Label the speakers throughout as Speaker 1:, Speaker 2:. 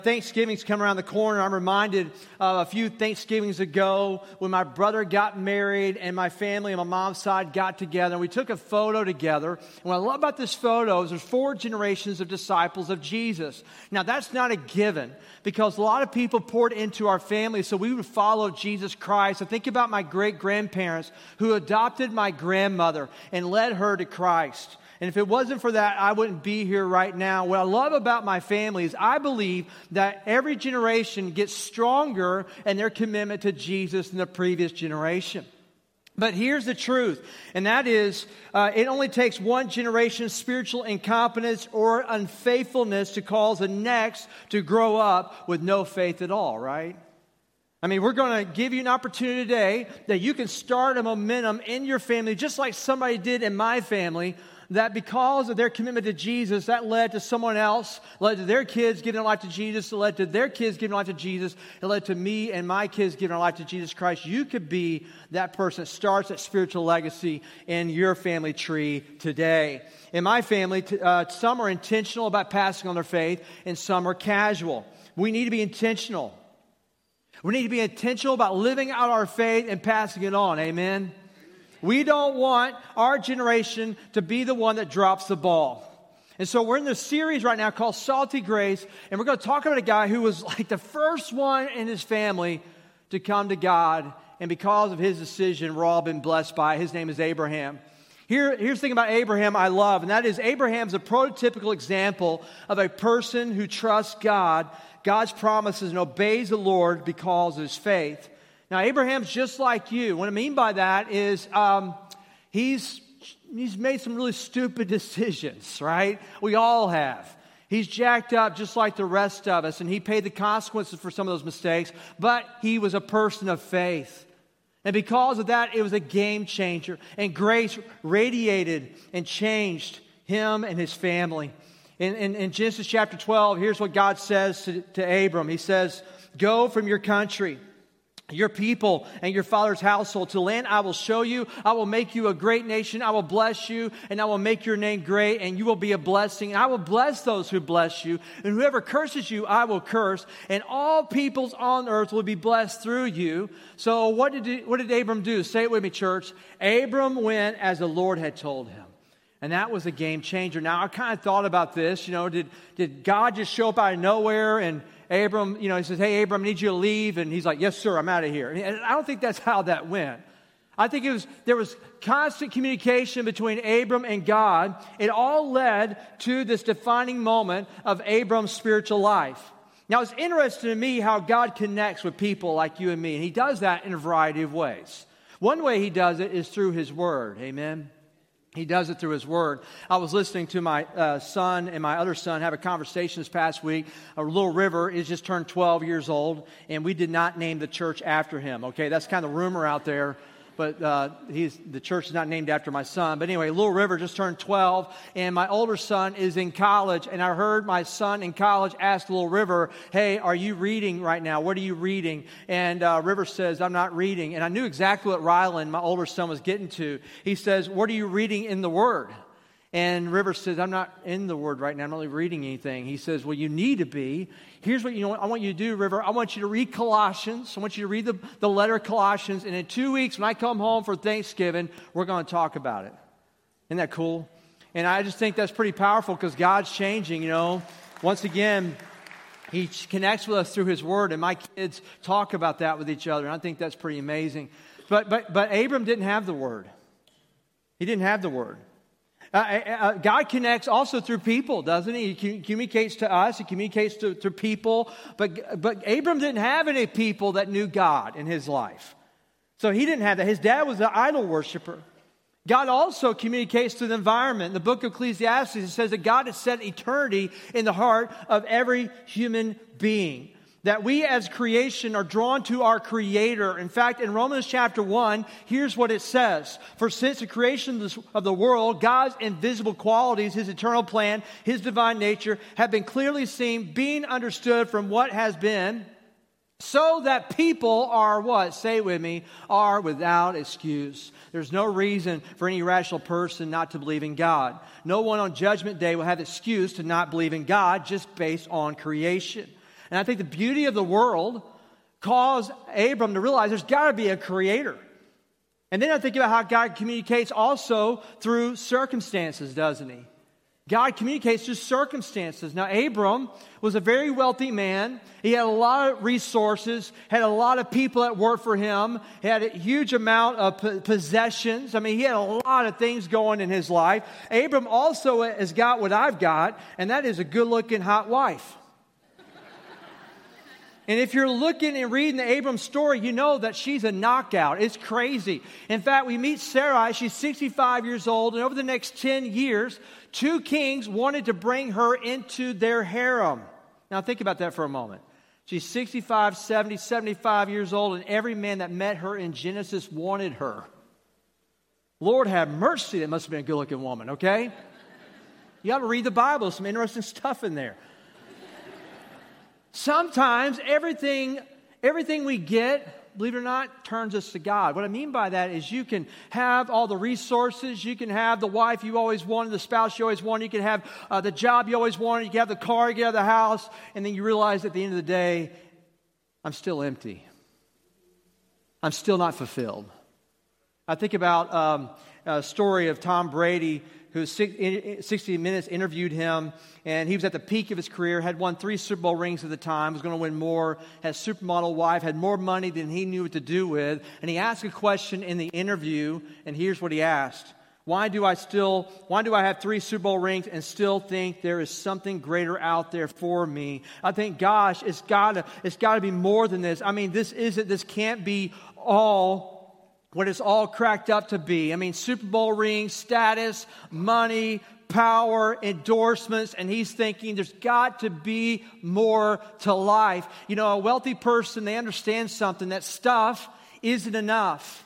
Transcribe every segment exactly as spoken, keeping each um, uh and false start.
Speaker 1: Thanksgiving's come around the corner. I'm reminded of a few Thanksgivings ago when my brother got married and my family on my mom's side got together. And we took a photo together. And what I love about this photo is there's four generations of disciples of Jesus. Now, that's not a given because a lot of people poured into our family so we would follow Jesus Christ. I think about my great-grandparents who adopted my grandmother and led her to Christ. And if it wasn't for that, I wouldn't be here right now. What I love about my family is I believe that every generation gets stronger in their commitment to Jesus than the previous generation. But here's the truth, and that is uh, it only takes one generation's spiritual incompetence or unfaithfulness to cause the next to grow up with no faith at all, right? I mean, we're going to give you an opportunity today that you can start a momentum in your family just like somebody did in my family, that because of their commitment to Jesus, that led to someone else, led to their kids giving their life to Jesus, it led to their kids giving their life to Jesus, it led to me and my kids giving their life to Jesus Christ. You could be that person that starts that spiritual legacy in your family tree today. In my family, uh, some are intentional about passing on their faith, and some are casual. We need to be intentional. We need to be intentional about living out our faith and passing it on. Amen? We don't want our generation to be the one that drops the ball. And so we're in this series right now called Salty Grace, and we're going to talk about a guy who was like the first one in his family to come to God, and because of his decision, we're all been blessed by it. His name is Abraham. Here, here's the thing about Abraham I love, and that is Abraham's a prototypical example of a person who trusts God, God's promises, and obeys the Lord because of his faith. Now, Abraham's just like you. What I mean by that is um, he's he's made some really stupid decisions, right? We all have. He's jacked up just like the rest of us, and he paid the consequences for some of those mistakes, but he was a person of faith. And because of that, it was a game changer, and grace radiated and changed him and his family. In, in, in Genesis chapter twelve, here's what God says to, to Abram. He says, "Go from your country, your people, and your father's household to land I will show you. I will make you a great nation. I will bless you, and I will make your name great, and you will be a blessing. And I will bless those who bless you, and whoever curses you, I will curse. And all peoples on earth will be blessed through you." So what did he, what did Abram do? Say it with me, church. Abram went as the Lord had told him. And that was a game changer. Now, I kind of thought about this. You know, did, did God just show up out of nowhere and Abram, you know, he says, "Hey, Abram, I need you to leave." And he's like, "Yes, sir, I'm out of here." And I don't think that's how that went. I think it was there was constant communication between Abram and God. It all led to this defining moment of Abram's spiritual life. Now, it's interesting to me how God connects with people like you and me. And he does that in a variety of ways. One way he does it is through his word. Amen. He does it through his word. I was listening to my uh, son and my other son have a conversation this past week. Uh, Little River is just turned twelve years old, and we did not name the church after him. Okay, that's kind of rumor out there, but uh, he's the church is not named after my son. But anyway, Little River just turned twelve, and my older son is in college. And I heard my son in college ask Little River, "Hey, are you reading right now? What are you reading?" And uh, River says, "I'm not reading." And I knew exactly what Rylan, my older son, was getting to. He says, "What are you reading in the Word?" And River says, "I'm not in the Word right now. I'm not really reading anything." He says, "Well, you need to be. Here's what you know. I want you to do, River. I want you to read Colossians. I want you to read the, the letter of Colossians. And in two weeks, when I come home for Thanksgiving, we're going to talk about it." Isn't that cool? And I just think that's pretty powerful because God's changing, you know. Once again, He connects with us through His Word, and my kids talk about that with each other. And I think that's pretty amazing. But but but Abram didn't have the Word. He didn't have the Word. Uh, uh, God connects also through people, doesn't He? He communicates to us. He communicates to, to people. But, but Abram didn't have any people that knew God in his life. So he didn't have that. His dad was an idol worshiper. God also communicates to the environment. In the book of Ecclesiastes, it says that God has set eternity in the heart of every human being. That we as creation are drawn to our Creator. In fact, in Romans chapter one, here's what it says. "For since the creation of the world, God's invisible qualities, His eternal plan, His divine nature, have been clearly seen, being understood from what has been, so that people are" what? Say it with me. "Are without excuse." There's no reason for any rational person not to believe in God. No one on Judgment Day will have excuse to not believe in God just based on creation. And I think the beauty of the world caused Abram to realize there's got to be a creator. And then I think about how God communicates also through circumstances, doesn't he? God communicates through circumstances. Now, Abram was a very wealthy man. He had a lot of resources, had a lot of people that worked for him, he had a huge amount of possessions. I mean, he had a lot of things going in his life. Abram also has got what I've got, and that is a good-looking, hot wife. And if you're looking and reading the Abram story, you know that she's a knockout. It's crazy. In fact, we meet Sarai. She's sixty-five years old. And over the next ten years, two kings wanted to bring her into their harem. Now, think about that for a moment. She's sixty-five, seventy, seventy-five years old. And every man that met her in Genesis wanted her. Lord have mercy. That must have been a good-looking woman, okay? You ought to read the Bible. There's some interesting stuff in there. Sometimes everything, everything we get, believe it or not, turns us to God. What I mean by that is you can have all the resources, you can have the wife you always wanted, the spouse you always wanted, you can have uh, the job you always wanted, you can have the car, you can have the house, and then you realize at the end of the day, I'm still empty. I'm still not fulfilled. I think about um, a story of Tom Brady, who sixty minutes interviewed him, and he was at the peak of his career, had won three Super Bowl rings at the time, was going to win more, had a supermodel wife, had more money than he knew what to do with, and he asked a question in the interview, and here's what he asked. Why do I still, why do I have three Super Bowl rings and still think there is something greater out there for me? I think, gosh, it's gotta, it's gotta be more than this. I mean, this isn't, this can't be all what it's all cracked up to be. I mean, Super Bowl rings, status, money, power, endorsements, and he's thinking there's got to be more to life. You know, a wealthy person, they understand something, that stuff isn't enough.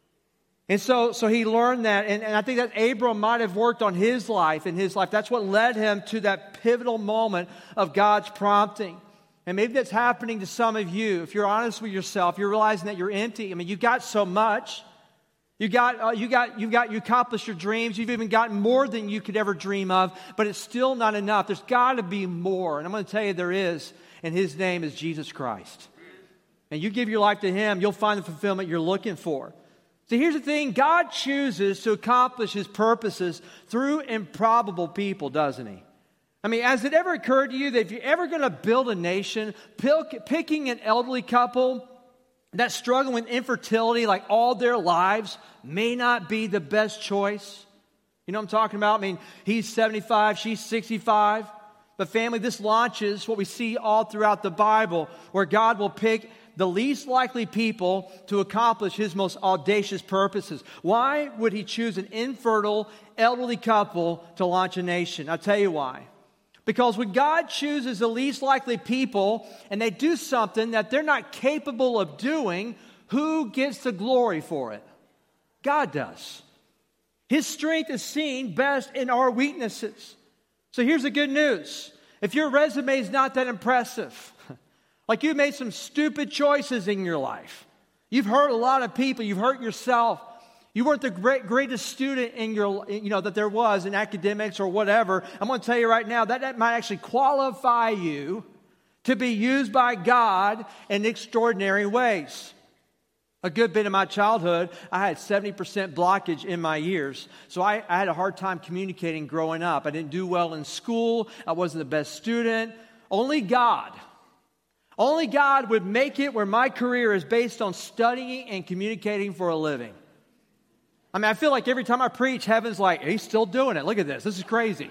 Speaker 1: And so, so he learned that, and, and I think that Abram might have worked on his life, in his life. That's what led him to that pivotal moment of God's prompting. And maybe that's happening to some of you. If you're honest with yourself, you're realizing that you're empty. I mean, you got so much. You got, uh, you got, you got, you accomplished your dreams. You've even gotten more than you could ever dream of, but it's still not enough. There's got to be more. And I'm going to tell you there is, and His name is Jesus Christ. And you give your life to Him, you'll find the fulfillment you're looking for. See, here's the thing. God chooses to accomplish His purposes through improbable people, doesn't He? I mean, has it ever occurred to you that if you're ever going to build a nation, picking an elderly couple that's struggling with infertility like all their lives may not be the best choice? You know what I'm talking about? I mean, he's seventy-five, she's sixty-five. But family, this launches what we see all throughout the Bible, where God will pick the least likely people to accomplish His most audacious purposes. Why would He choose an infertile, elderly couple to launch a nation? I'll tell you why. Because when God chooses the least likely people and they do something that they're not capable of doing, who gets the glory for it? God does. His strength is seen best in our weaknesses. So here's the good news. If your resume is not that impressive, like you've made some stupid choices in your life, you've hurt a lot of people, you've hurt yourself, you weren't the great, greatest student in your, you know, that there was in academics or whatever. I'm going to tell you right now that that might actually qualify you to be used by God in extraordinary ways. A good bit of my childhood, I had seventy percent blockage in my ears. So I, I had a hard time communicating growing up. I didn't do well in school. I wasn't the best student. Only God, only God would make it where my career is based on studying and communicating for a living. I mean, I feel like every time I preach, heaven's like, he's still doing it. Look at this. This is crazy.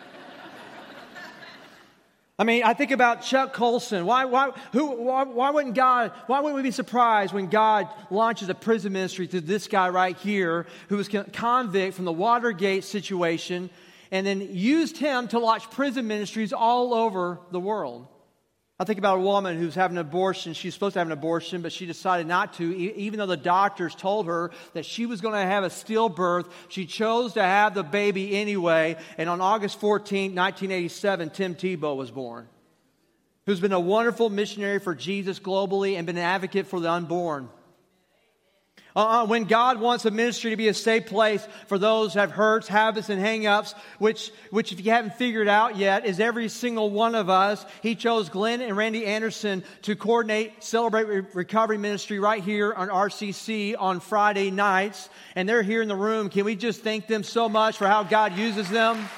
Speaker 1: I mean, I think about Chuck Colson. Why, why, who, why, why wouldn't God, why wouldn't we be surprised when God launches a prison ministry through this guy right here who was convict from the Watergate situation and then used him to launch prison ministries all over the world? I think about a woman who's having an abortion. She's supposed to have an abortion, but she decided not to. E- even though the doctors told her that she was going to have a stillbirth, she chose to have the baby anyway. And on August fourteenth, nineteen eighty-seven, Tim Tebow was born, who's been a wonderful missionary for Jesus globally and been an advocate for the unborn. Uh, when God wants a ministry to be a safe place for those who have hurts, habits, and hang-ups, which, which if you haven't figured out yet, is every single one of us, He chose Glenn and Randy Anderson to coordinate Celebrate Re- Recovery Ministry right here on R C C on Friday nights. And they're here in the room. Can we just thank them so much for how God uses them?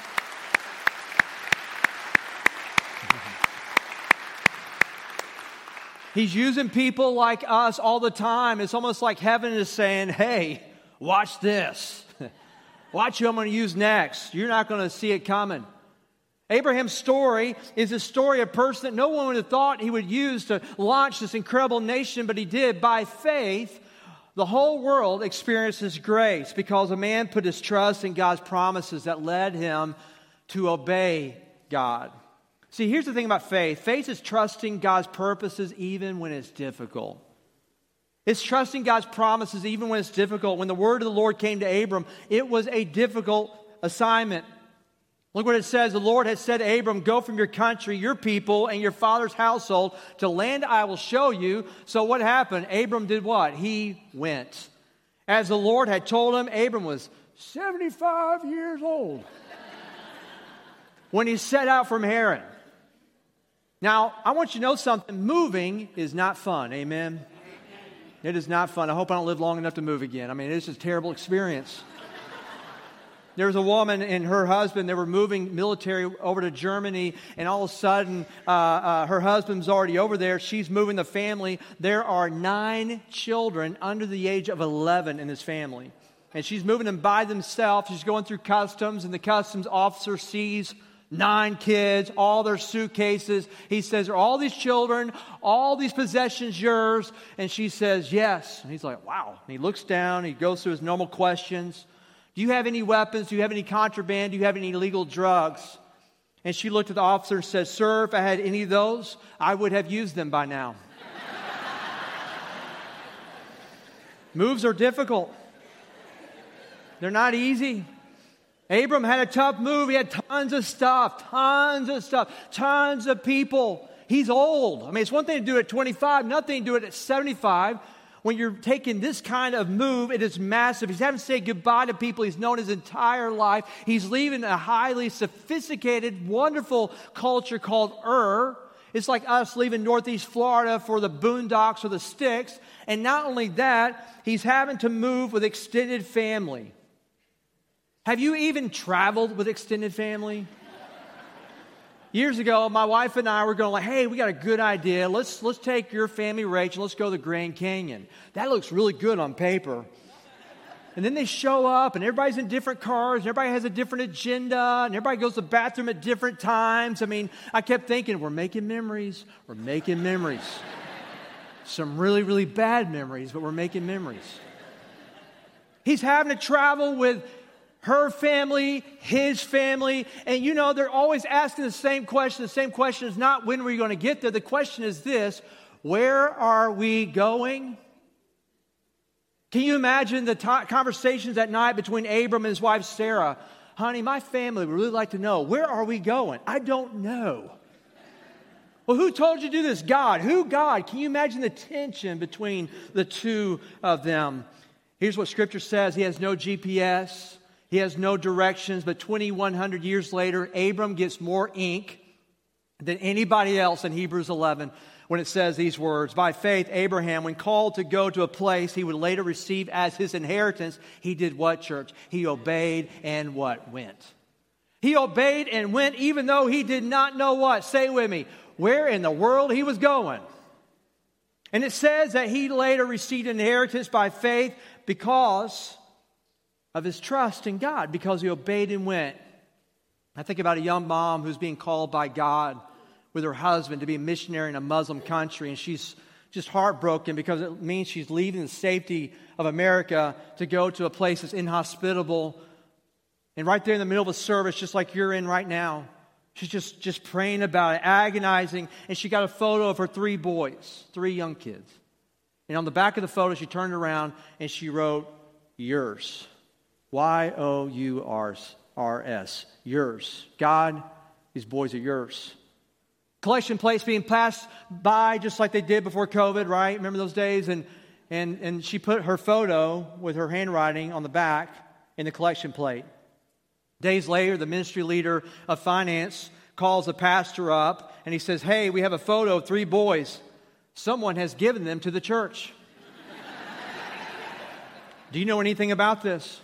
Speaker 1: He's using people like us all the time. It's almost like heaven is saying, hey, watch this. Watch who I'm going to use next. You're not going to see it coming. Abraham's story is a story of a person that no one would have thought he would use to launch this incredible nation, but he did. By faith, the whole world experienced His grace because a man put his trust in God's promises that led him to obey God. See, here's the thing about faith. Faith is trusting God's purposes even when it's difficult. It's trusting God's promises even when it's difficult. When the word of the Lord came to Abram, it was a difficult assignment. Look what it says. The Lord has said to Abram, go from your country, your people, and your father's household to land I will show you. So what happened? Abram did what? He went. As the Lord had told him, Abram was seventy-five years old when he set out from Haran. Now, I want you to know something. Moving is not fun. Amen? It is not fun. I hope I don't live long enough to move again. I mean, it's just a terrible experience. There was a woman and her husband, they were moving military over to Germany, and all of a sudden, uh, uh, her husband's already over there. She's moving the family. There are nine children under the age of eleven in this family. And she's moving them by themselves. She's going through customs, and the customs officer sees nine kids, all their suitcases. He says, are all these children, all these possessions yours? And she says, yes. And he's like, wow. And he looks down, he goes through his normal questions. Do you have any weapons? Do you have any contraband? Do you have any illegal drugs? And she looked at the officer and said, sir, if I had any of those, I would have used them by now. Moves are difficult. They're not easy. Abram had a tough move. He had tons of stuff, tons of stuff, tons of people. He's old. I mean, it's one thing to do it at twenty-five, nothing to do it at seventy-five. When you're taking this kind of move, it is massive. He's having to say goodbye to people he's known his entire life. He's leaving a highly sophisticated, wonderful culture called Ur. It's like us leaving Northeast Florida for the boondocks or the sticks. And not only that, he's having to move with extended family. Have you even traveled with extended family? Years ago, my wife and I were going like, hey, we got a good idea. Let's let's take your family, Rachel, let's go to the Grand Canyon. That looks really good on paper. And then they show up, and everybody's in different cars, and everybody has a different agenda, and everybody goes to the bathroom at different times. I mean, I kept thinking, we're making memories. We're making memories. Some really, really bad memories, but we're making memories. He's having to travel with her family, his family, and you know, they're always asking the same question. The same question is not when are we going to get there. The question is this: where are we going? Can you imagine the t- conversations at night between Abram and his wife Sarah? Honey, my family would really like to know, where are we going? I don't know. Well, who told you to do this? God. Who? God. Can you imagine the tension between the two of them? Here's what Scripture says. He has no G P S. He has no directions, but twenty-one hundred years later, Abram gets more ink than anybody else in Hebrews eleven when it says these words. By faith, Abraham, when called to go to a place he would later receive as his inheritance, he did what, church? He obeyed and what? Went. He obeyed and went even though he did not know what? Say it with me. Where in the world he was going. And it says that he later received an inheritance by faith because of his trust in God, because he obeyed and went. I think about a young mom who's being called by God with her husband to be a missionary in a Muslim country, and she's just heartbroken because it means she's leaving the safety of America to go to a place that's inhospitable. And right there in the middle of a service, just like you're in right now, she's just, just praying about it, agonizing, and she got a photo of her three boys, three young kids. And on the back of the photo, she turned around and she wrote, yours. Y O U R S. Yours. God, these boys are yours. Collection plates being passed by just like they did before COVID, right? Remember those days? And and, and she put her photo with her handwriting on the back in the collection plate. Days later, the ministry leader of finance calls the pastor up, and he says, hey, we have a photo of three boys. Someone has given them to the church. Do you know anything about this?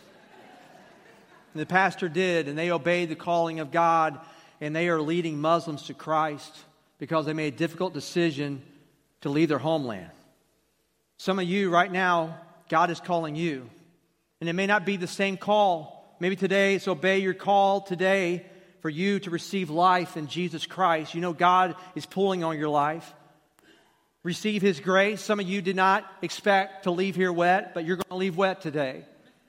Speaker 1: And the pastor did, and they obeyed the calling of God, and they are leading Muslims to Christ because they made a difficult decision to leave their homeland. Some of you right now, God is calling you, and it may not be the same call. Maybe today it's obey your call today for you to receive life in Jesus Christ. You know God is pulling on your life. Receive His grace. Some of you did not expect to leave here wet, but you're going to leave wet today.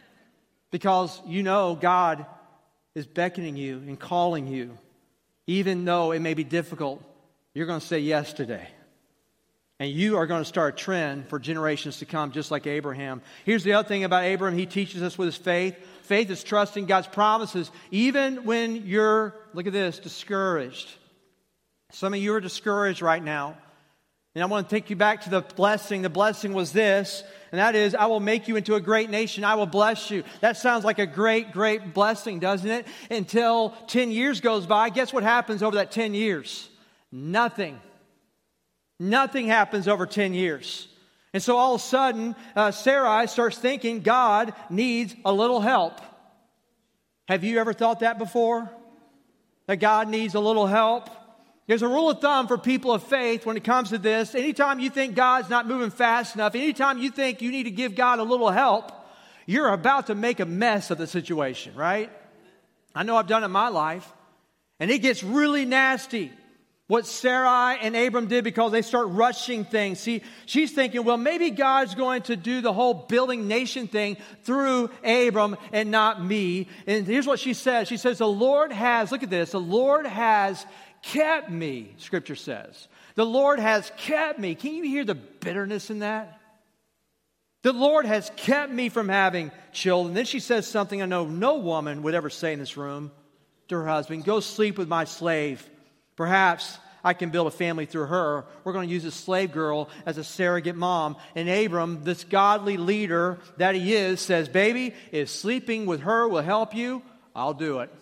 Speaker 1: Because you know God is beckoning you and calling you. Even though it may be difficult, you're going to say yes today. And you are going to start a trend for generations to come, just like Abraham. Here's the other thing about Abraham. He teaches us with his faith. Faith is trusting God's promises, even when you're, look at this, discouraged. Some of you are discouraged right now. And I want to take you back to the blessing. The blessing was this, and that is, I will make you into a great nation. I will bless you. That sounds like a great, great blessing, doesn't it? Until ten years goes by. Guess what happens over that ten years? Nothing. Nothing happens over ten years. And so all of a sudden, uh, Sarai starts thinking God needs a little help. Have you ever thought that before? That God needs a little help? There's a rule of thumb for people of faith when it comes to this. Anytime you think God's not moving fast enough, anytime you think you need to give God a little help, you're about to make a mess of the situation, right? I know I've done it in my life. And it gets really nasty. What Sarai and Abram did, because they start rushing things. See, she's thinking, well, maybe God's going to do the whole building nation thing through Abram and not me. And here's what she says. She says, the Lord has, look at this, the Lord has kept me, Scripture says. The Lord has kept me. Can you hear the bitterness in that? The Lord has kept me from having children. Then she says something I know no woman would ever say in this room to her husband. Go sleep with my slave. Perhaps I can build a family through her. We're going to use a slave girl as a surrogate mom. And Abram, this godly leader that he is, says, baby, if sleeping with her will help you, I'll do it.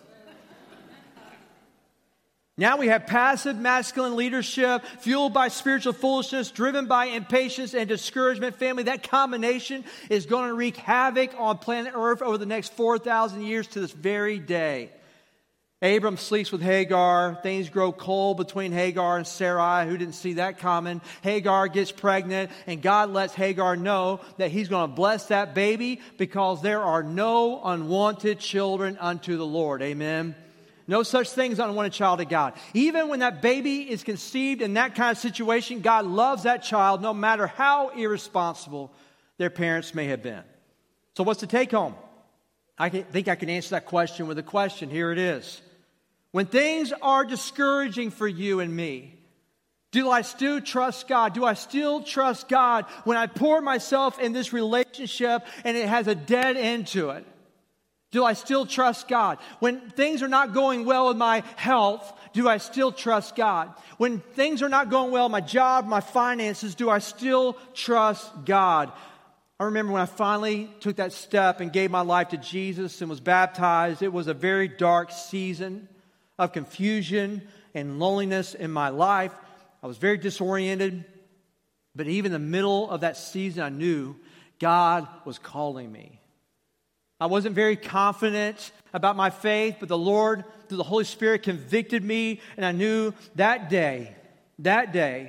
Speaker 1: Now we have passive masculine leadership, fueled by spiritual foolishness, driven by impatience and discouragement. Family, that combination is going to wreak havoc on planet Earth over the next four thousand years to this very day. Abram sleeps with Hagar. Things grow cold between Hagar and Sarai. Who didn't see that coming? Hagar gets pregnant, and God lets Hagar know that He's going to bless that baby because there are no unwanted children unto the Lord. Amen. No such thing as unwanted child to God. Even when that baby is conceived in that kind of situation, God loves that child no matter how irresponsible their parents may have been. So what's the take home? I can, think I can answer that question with a question. Here it is. When things are discouraging for you and me, do I still trust God? Do I still trust God when I pour myself in this relationship and it has a dead end to it? Do I still trust God? When things are not going well with my health, do I still trust God? When things are not going well, my job, my finances, do I still trust God? I remember when I finally took that step and gave my life to Jesus and was baptized, it was a very dark season of confusion and loneliness in my life. I was very disoriented, but even in the middle of that season, I knew God was calling me. I wasn't very confident about my faith, but the Lord, through the Holy Spirit, convicted me, and I knew that day, that day,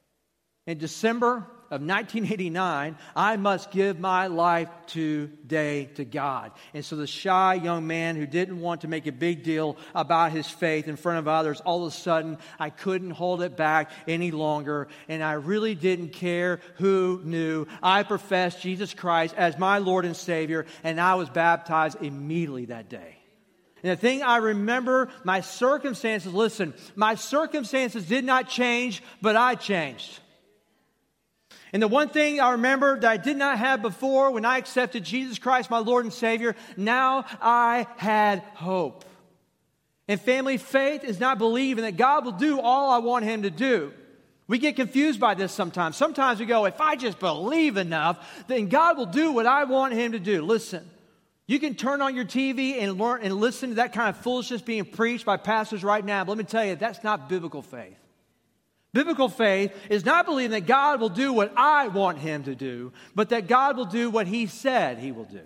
Speaker 1: in December of nineteen eighty-nine, I must give my life today to God. And so the shy young man who didn't want to make a big deal about his faith in front of others, all of a sudden, I couldn't hold it back any longer. And I really didn't care who knew. I professed Jesus Christ as my Lord and Savior, and I was baptized immediately that day. And the thing I remember, my circumstances, listen, my circumstances did not change, but I changed. And the one thing I remember that I did not have before when I accepted Jesus Christ, my Lord and Savior, now I had hope. And family, faith is not believing that God will do all I want Him to do. We get confused by this sometimes. Sometimes we go, if I just believe enough, then God will do what I want him to do. Listen, you can turn on your T V and learn and listen to that kind of foolishness being preached by pastors right now. But let me tell you, that's not biblical faith. Biblical faith is not believing that God will do what I want him to do, but that God will do what he said he will do.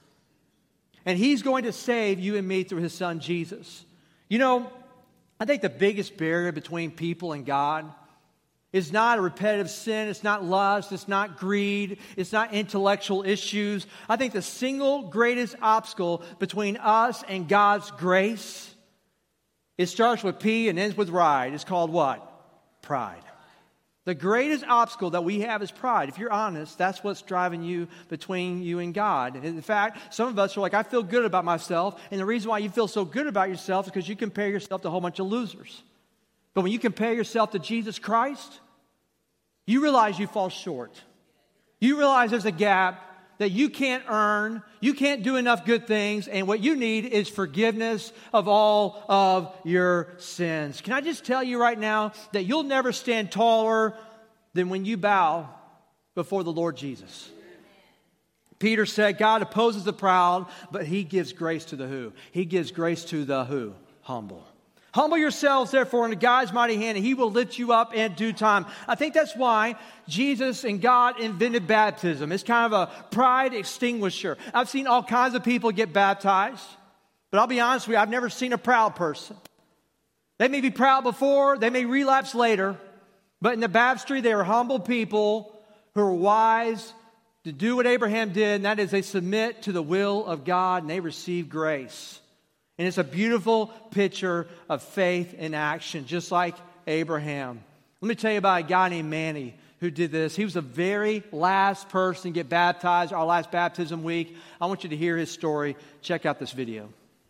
Speaker 1: And he's going to save you and me through his son, Jesus. You know, I think the biggest barrier between people and God is not a repetitive sin. It's not lust. It's not greed. It's not intellectual issues. I think the single greatest obstacle between us and God's grace, it starts with P and ends with ride. It's called what? Pride. The greatest obstacle that we have is pride. If you're honest, that's what's driving you between you and God. And in fact, some of us are like, I feel good about myself. And the reason why you feel so good about yourself is because you compare yourself to a whole bunch of losers. But when you compare yourself to Jesus Christ, you realize you fall short. You realize there's a gap that you can't earn. You can't do enough good things. And what you need is forgiveness of all of your sins. Can I just tell you right now that you'll never stand taller than when you bow before the Lord Jesus. Peter said, God opposes the proud, but he gives grace to the who? He gives grace to the who? Humble. Humble yourselves, therefore, under God's mighty hand, and he will lift you up in due time. I think that's why Jesus and God invented baptism. It's kind of a pride extinguisher. I've seen all kinds of people get baptized, but I'll be honest with you, I've never seen a proud person. They may be proud before, they may relapse later, but in the baptistry, they are humble people who are wise to do what Abraham did, and that is they submit to the will of God, and they receive grace. And it's a beautiful picture of faith in action, just like Abraham. Let me tell you about a guy named Manny who did this. He was the very last person to get baptized, our last baptism week. I want you to hear his story. Check out this video.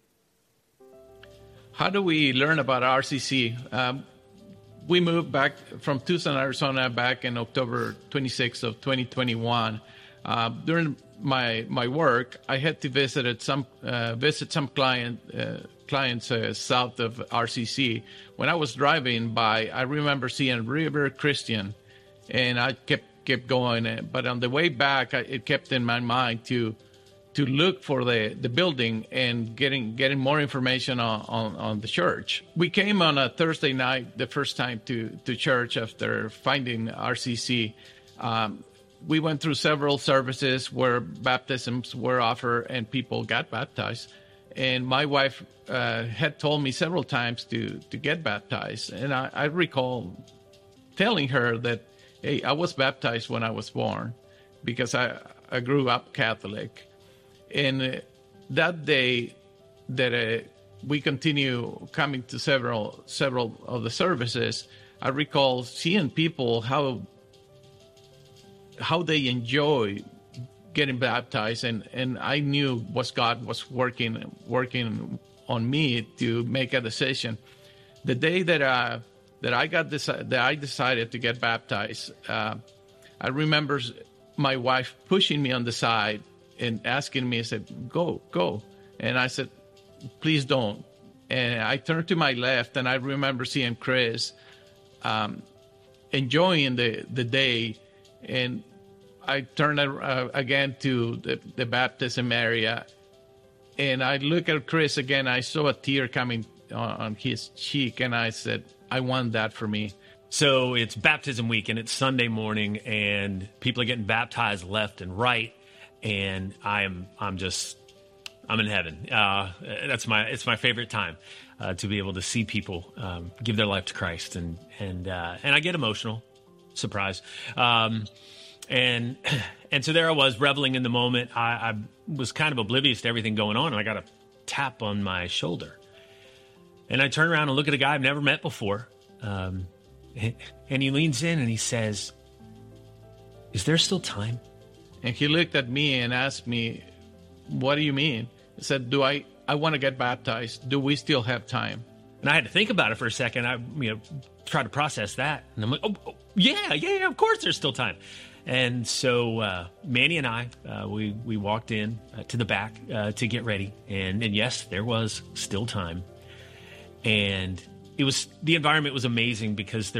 Speaker 2: How do we learn about R C C? Um, we moved back from Tucson, Arizona, back in October twenty-sixth of twenty twenty-one. Uh, during my my work, I had to visit some uh, visit some client uh, clients uh, south of R C C. When I was driving by, I remember seeing River Christian, and I kept kept going. But on the way back, I, it kept in my mind to to look for the, the building and getting getting more information on, on, on the church. We came on a Thursday night, the first time to to church after finding R C C. Um, We went through several services where baptisms were offered and people got baptized. And my wife uh, had told me several times to, to get baptized. And I, I recall telling her that, hey, I was baptized when I was born because I, I grew up Catholic. And uh, that day that uh, we continue coming to several several of the services, I recall seeing people how how they enjoy getting baptized, and, and I knew was God was working working on me to make a decision. The day that uh, that I got this, that I decided to get baptized, uh, I remember my wife pushing me on the side and asking me, I said, "Go, go," and I said, "Please don't." And I turned to my left, and I remember seeing Chris um, enjoying the the day, and I turned uh, again to the, the baptism area, and I look at Chris again. I saw a tear coming on, on his cheek, and I said, I want that for me.
Speaker 3: So it's baptism week, and it's Sunday morning, and people are getting baptized left and right, and I'm I'm just I'm in heaven. Uh, that's my it's my favorite time uh, to be able to see people um, give their life to Christ, and and uh, and I get emotional. Surprise. Um, And and so there I was, reveling in the moment. I, I was kind of oblivious to everything going on, and I got a tap on my shoulder. And I turn around and look at a guy I've never met before. Um, and he leans in and he says, "Is there still time?"
Speaker 2: And he looked at me and asked me, "What do you mean?" I said, "Do I, I want to get baptized. Do we still have time?"
Speaker 3: And I had to think about it for a second. I you know tried to process that. And I'm like, oh, oh yeah, yeah, of course there's still time. And so uh, Manny and I, uh, we, we walked in uh, to the back uh, to get ready. And, and yes, there was still time. And it was the environment was amazing because there were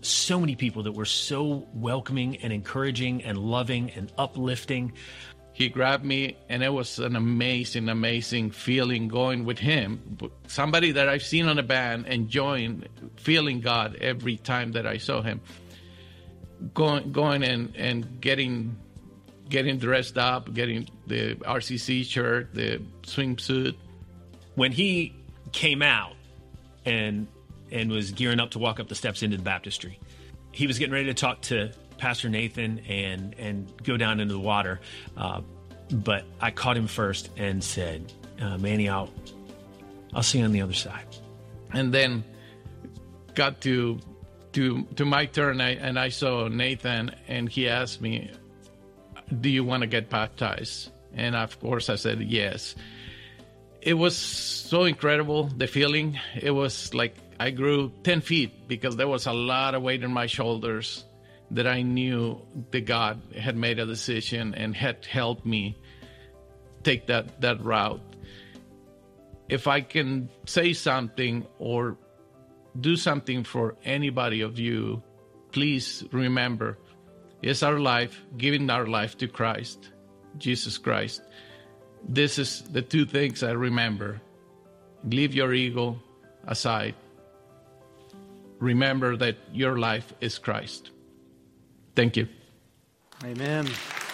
Speaker 3: so many people that were so welcoming and encouraging and loving and uplifting.
Speaker 2: He grabbed me, and it was an amazing, amazing feeling going with him. Somebody that I've seen on a band, enjoying, feeling God every time that I saw him. Going, going and, and getting, getting dressed up, getting the R C C shirt, the swimsuit.
Speaker 3: When he came out and and was gearing up to walk up the steps into the baptistry, he was getting ready to talk to Pastor Nathan and and go down into the water, uh, but I caught him first and said, uh, Manny, I'll I'll see you on the other side.
Speaker 2: And then got to to to my turn, I, and I saw Nathan, and he asked me, do you want to get baptized? And of course I said yes. It was so incredible, the feeling. It was like I grew ten feet because there was a lot of weight on my shoulders, that I knew that God had made a decision and had helped me take that, that route. If I can say something or do something for anybody of you, please remember, it's our life, giving our life to Christ, Jesus Christ. This is the two things I remember. Leave your ego aside. Remember that your life is Christ. Thank you.
Speaker 1: Amen.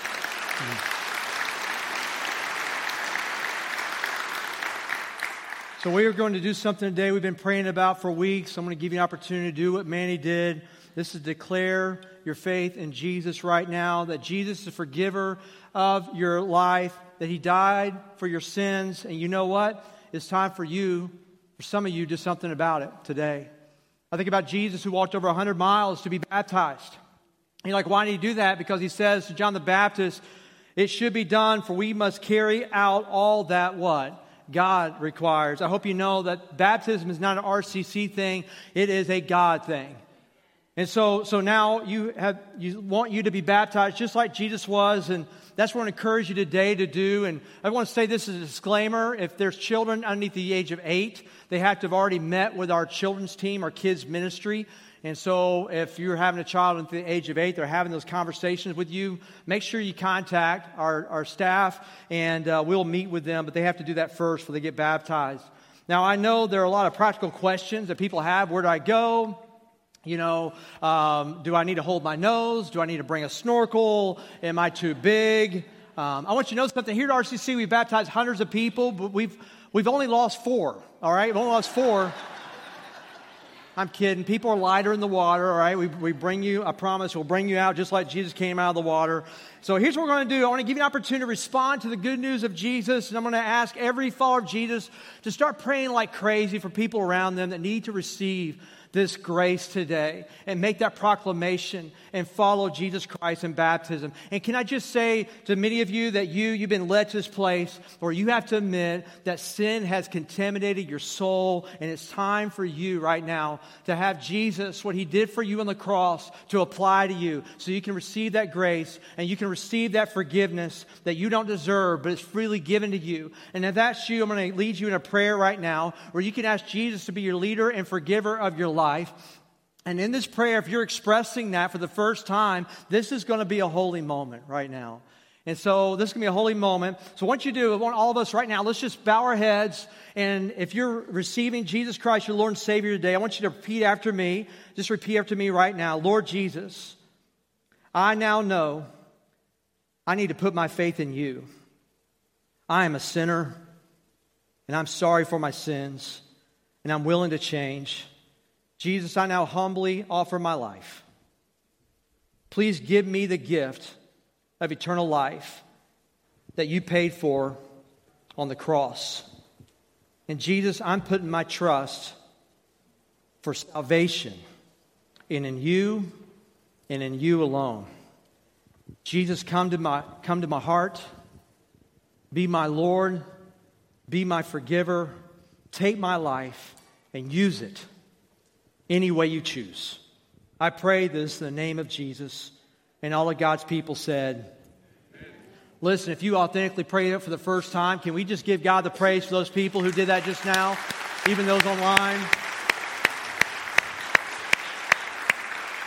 Speaker 1: So we are going to do something today we've been praying about for weeks. I'm going to give you an opportunity to do what Manny did. This is declare your faith in Jesus right now, that Jesus is the forgiver of your life, that he died for your sins. And you know what? It's time for you, for some of you, to do something about it today. I think about Jesus, who walked over one hundred miles to be baptized. And you're like, why did he do that? Because he says to John the Baptist, it should be done, for we must carry out all that what? God requires. I hope you know that baptism is not an R C C thing. It is a God thing. And so, so now you have, you want you to be baptized just like Jesus was, and that's what I encourage you today to do. And I want to say this as a disclaimer: if there's children underneath the age of eight, they have to have already met with our children's team, our kids ministry. And so if you're having a child at the age of eight, they're having those conversations with you, make sure you contact our, our staff, and uh, we'll meet with them. But they have to do that first before they get baptized. Now, I know there are a lot of practical questions that people have. Where do I go? You know, um, do I need to hold my nose? Do I need to bring a snorkel? Am I too big? Um, I want you to know something. Here at R C C, we've baptized hundreds of people, but we've we've only lost four. All right, we've only lost four. I'm kidding. People are lighter in the water, all right? We, we bring you, I promise, we'll bring you out just like Jesus came out of the water. So here's what we're going to do. I want to give you an opportunity to respond to the good news of Jesus, and I'm going to ask every follower of Jesus to start praying like crazy for people around them that need to receive this grace today, and make that proclamation and follow Jesus Christ in baptism. And can I just say to many of you that you, you've been led to this place where you have to admit that sin has contaminated your soul, and it's time for you right now to have Jesus, what he did for you on the cross, to apply to you so you can receive that grace and you can receive that forgiveness that you don't deserve, but it's freely given to you. And if that's you, I'm going to lead you in a prayer right now where you can ask Jesus to be your leader and forgiver of your life. And in this prayer, if you're expressing that for the first time, this is going to be a holy moment right now. And so this is going to be a holy moment. So what you do, I want all of us right now, let's just bow our heads. And if you're receiving Jesus Christ, your Lord and Savior today, I want you to repeat after me. Just repeat after me right now. Lord Jesus, I now know I need to put my faith in you. I am a sinner, and I'm sorry for my sins, and I'm willing to change. Jesus, I now humbly offer my life. Please give me the gift of eternal life that you paid for on the cross. And Jesus, I'm putting my trust for salvation in, in you and in you alone. Jesus, come to my, come to my heart. Be my Lord. Be my forgiver. Take my life and use it any way you choose. I pray this in the name of Jesus. And all of God's people said, amen. Listen, if you authentically prayed it for the first time, can we just give God the praise for those people who did that just now, even those online?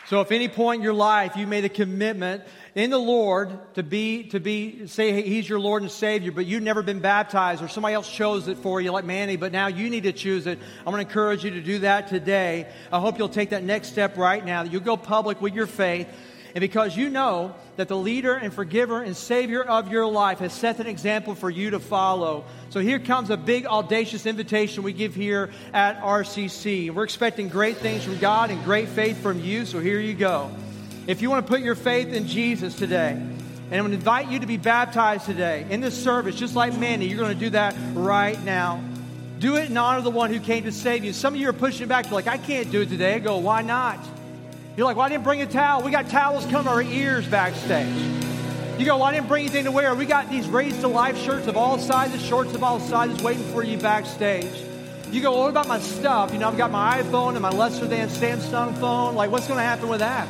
Speaker 1: So if any point in your life you made a commitment in the Lord to be, to be, say He's your Lord and Savior, but you've never been baptized, or somebody else chose it for you like Manny, but now you need to choose it, I'm going to encourage you to do that today. I hope you'll take that next step right now, that you'll go public with your faith. And because you know that the leader and forgiver and Savior of your life has set an example for you to follow. So here comes a big, audacious invitation we give here at R C C. We're expecting great things from God and great faith from you, so here you go. If you want to put your faith in Jesus today, and I'm going to invite you to be baptized today in this service, just like Mandy, you're going to do that right now. Do it in honor of the one who came to save you. Some of you are pushing back. You're like, I can't do it today. I go, why not? You're like, well, I didn't bring a towel. We got towels coming our ears backstage. You go, well, I didn't bring anything to wear. We got these Raised to Life shirts of all sizes, shorts of all sizes waiting for you backstage. You go, well, what about my stuff? You know, I've got my iPhone and my lesser than Samsung phone. Like, what's going to happen with that?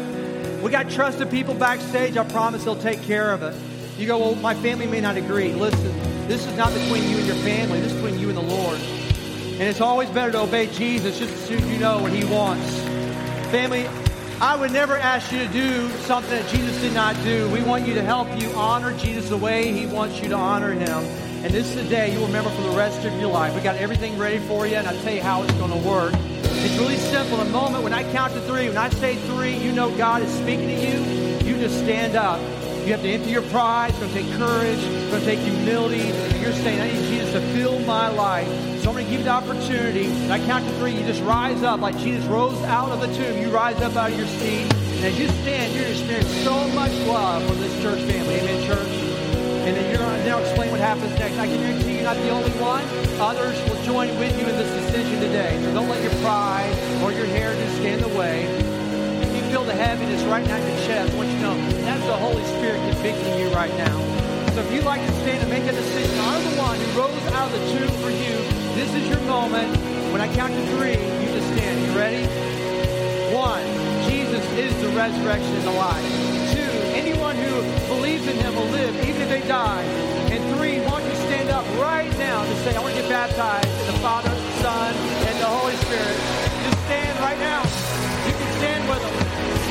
Speaker 1: We got trusted people backstage. I promise they'll take care of it. You go, well, my family may not agree. Listen, this is not between you and your family. This is between you and the Lord. And it's always better to obey Jesus just as soon as you know what He wants. Family, I would never ask you to do something that Jesus did not do. We want you to help you honor Jesus the way He wants you to honor Him. And this is the day you'll remember for the rest of your life. We got everything ready for you, and I'll tell you how it's going to work. It's really simple. The moment when I count to three, when I say three, you know God is speaking to you. You just stand up. You have to empty your pride. It's going to take courage. It's going to take humility. You're saying, I need Jesus to fill my life. So I'm going to give you the opportunity. When I count to three, you just rise up like Jesus rose out of the tomb. You rise up out of your seat. And as you stand, you're going to experience so much love from this church family. Amen, church? And then you're going to now explain what happens next. I can guarantee you're not the only one. Others will join with you in this decision today. So don't let your pride or your heritage stand in the way. If you feel the heaviness right now in your chest, I want you to know that's the Holy Spirit convicting you right now. So if you'd like to stand and make a decision, I'm the one who rose out of the tomb for you. This is your moment. When I count to three, you just stand. You ready? One, Jesus is the resurrection and the life. Two, anyone who believes in Him will live even if they die. And three, why don't you stand up right now to say, I want to get baptized in the Father, Son, and the Holy Spirit. Just stand right now. You can stand with them.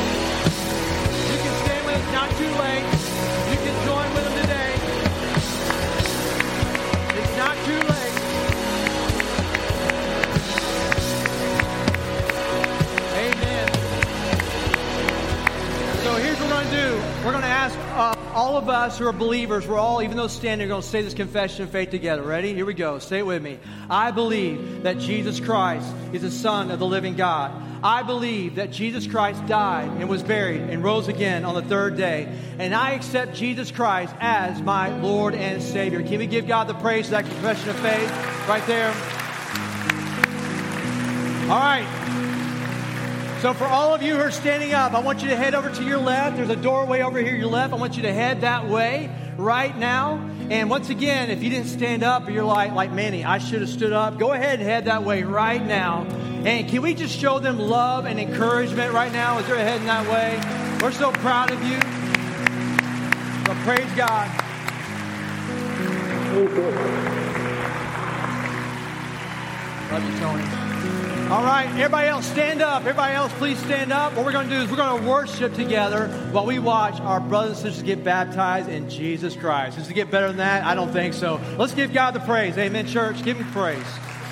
Speaker 1: You can stand with them. It's not too late. You can join with them today. It's not too late. Amen. So here's what we're going to do. We're going to ask uh, all of us who are believers, we're all, even though standing, we're going to say this confession of faith together. Ready? Here we go. Say it with me. I believe that Jesus Christ is the Son of the living God. I believe that Jesus Christ died and was buried and rose again on the third day. And I accept Jesus Christ as my Lord and Savior. Can we give God the praise for that confession of faith right there? All right. So for all of you who are standing up, I want you to head over to your left. There's a doorway over here to your left. I want you to head that way right now. And once again, if you didn't stand up or you're like, like Manny, I should have stood up, go ahead and head that way right now. And can we just show them love and encouragement right now as they're heading that way? We're so proud of you. So praise God. Love you, Tony. All right, everybody else stand up. Everybody else, please stand up. What we're going to do is we're going to worship together while we watch our brothers and sisters get baptized in Jesus Christ. Does it get better than that? I don't think so. Let's give God the praise. Amen, church. Give Him praise.